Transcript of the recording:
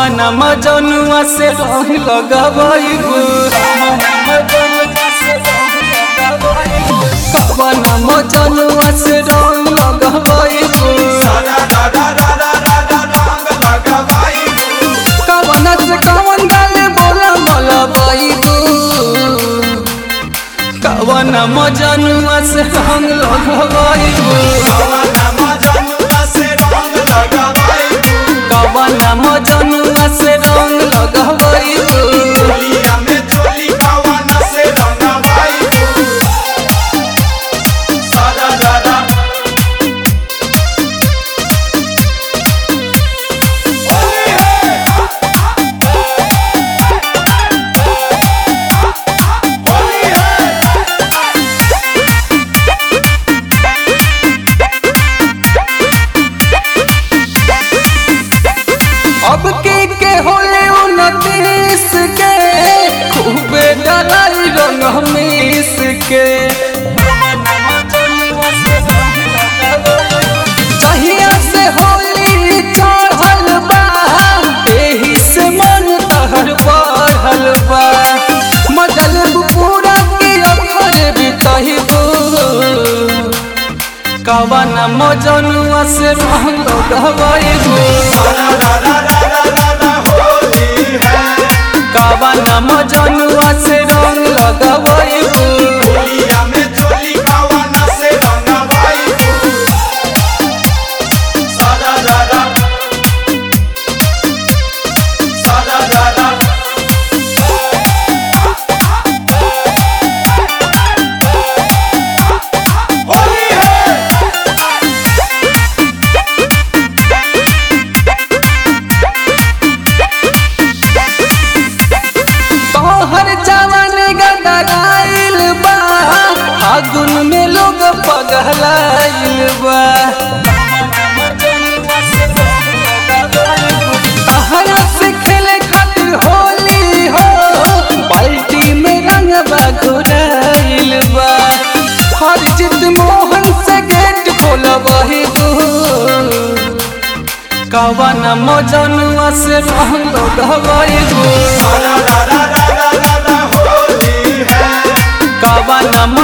कवन मजनुआ से रंग लगबैबू कवन मजनुआ से रंग लगबैबू कवन से कवन गाले बोला मलबैबू कवन मजनुआ से रंग लगबैबू कवन मजनुआ से रंग लगबैबू अब के होले 29 के खूबे डराई रंग मिस के जहिया से होली चढ़ल बा एही से मन तहर बढ़ल बा मजल पूरा के अखर बितहिबू कवन मजनुआ से रंग लगबैबू कवन मजनुआ से रंग लगबैबू फागुन में लोग पगलाइल बा तहरा से खेले खातिर होली हो बाल्टी में रंगबा घुराइल बा हरजित मोहन से गेट खोलबहिबू कवन मजनुआ से रंग लगबैबू कवन